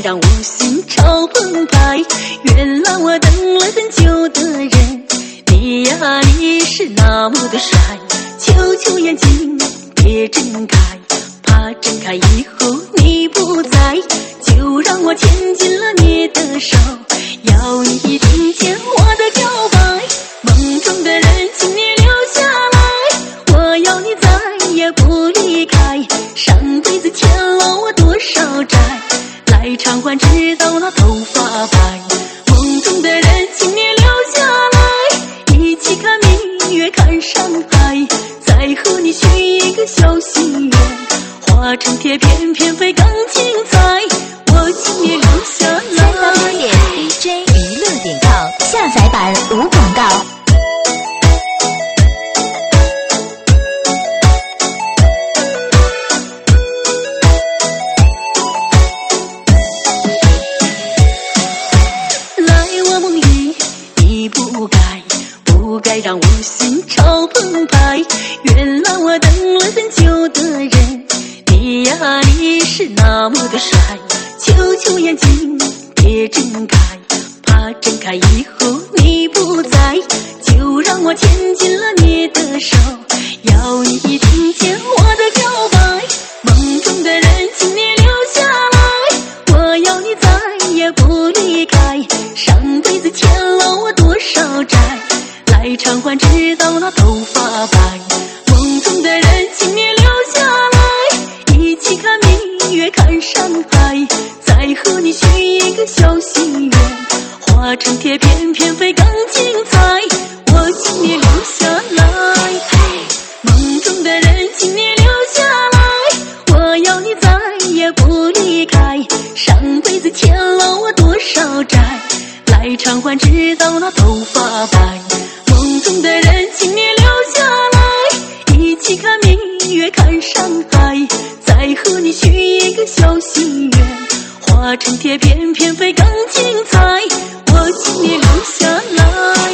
让我心潮澎湃。原来我等了很久的人，你呀你是那么的帅，求求眼睛别睁开，怕睁开以后你不在，就让我牵紧了你的手，要你听见我的表白。梦中的人请你留下来，我要你再也不离开，上辈子欠了我多少债，来偿还直到那头发白。梦中的人请你留下来，一起看明月看山海，再和你许一个小心愿，化成铁片片会更精彩，我请你留下来。 DJ 娱乐.com下载版无广告。 让我心潮澎湃，原来我等了很久的人，你呀你是那么的帅，求求眼睛别睁开，怕睁开以后你不在，就让我牵紧了你的手，要你听见我的表白。梦中的人请你留下来，我要你再也不离开，上辈子欠了我多少债，来偿还直到那头发白。梦中的人请你留下来，一起看明月看山海，再和你许一个小心愿，化成铁片片会更精彩，我请你留下来。梦中的人请你留下来，我要你再也不离开，上辈子欠了我多少债，来偿还直到那头发白。梦中的人请你留下来，一起看明月看山海，再和你许一个小心愿，化成铁片片会更精彩，我请你留下来。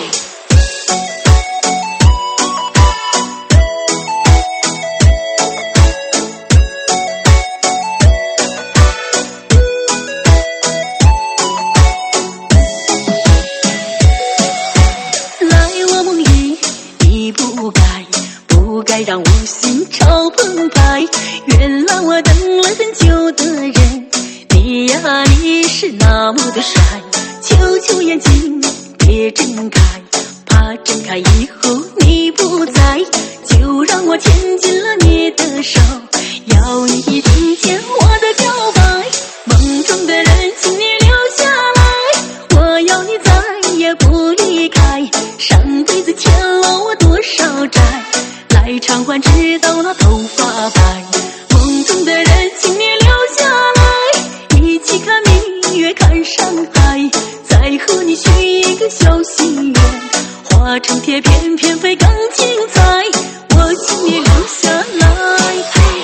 让我心潮澎湃，原来我等了很久的人，你呀你是那么的帅，求求眼睛别睁开，怕睁开以后你不在，就让我牵紧了你的手，要你听见我的表白。梦中的人请你留下来，我要你再也不离开，上辈子欠了我多少债，来偿还直到那头发白。梦中的人请你留下来，一起看明月看山海，再和你许一个小心愿，化成铁片片会更精彩，我请你留下来。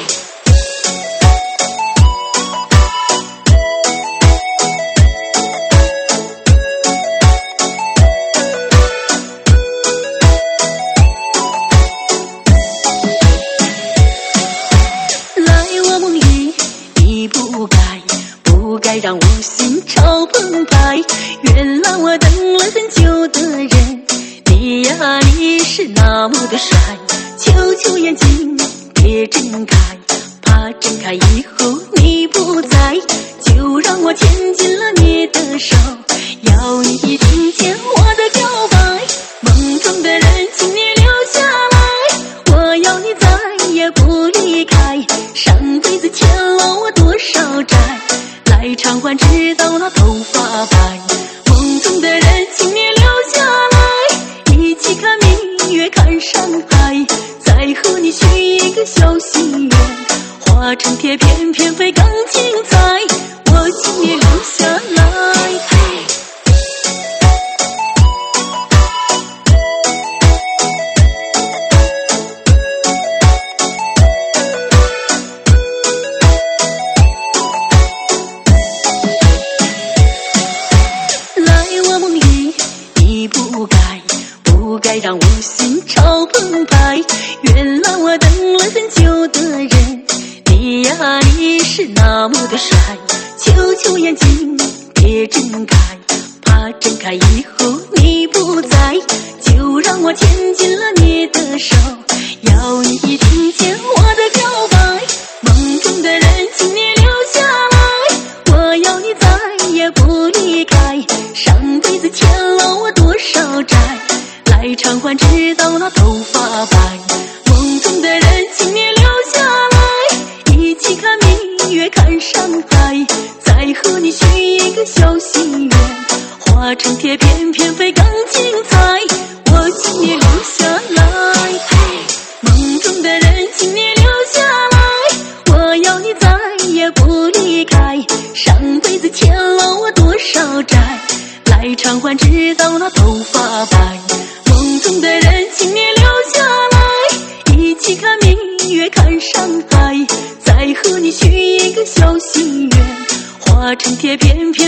让我心潮澎湃，原来我等了很久的人，你呀你是那么的帅，求求眼睛别睁开，怕睁开以后你不在，就让我牵紧了你的手，要你听见我的表白。梦中的人请你留下来，我要你再也不离开，上辈子欠了我多少债，来偿还直到那头发白。梦中的人请你留下来，一起看明月看山海，再和你许一个小心愿，化成铁片片会更精彩，我请你留下来。让我心潮澎湃，原来我等了很久的人，你呀你是那么的帅，求求眼眼睛别睁开，怕睁开以后你不在，就让我牵紧了你的手，要你听见我的表白。梦中的人请你留下来，我要你再也不离开，上辈子欠了我多少债，来偿还直到那头发白。梦中的人请你留下来，一起看明月看山海，再和你许一个小心愿，化成铁片片飞更精彩，我请你留下来。梦中的人请你留下来，我要你再也不离开，上辈子欠了我多少债，来偿还直到那头发白。梦中的人请你留下来，一起看明月看山海，再和你许一个小心愿，化成铁片片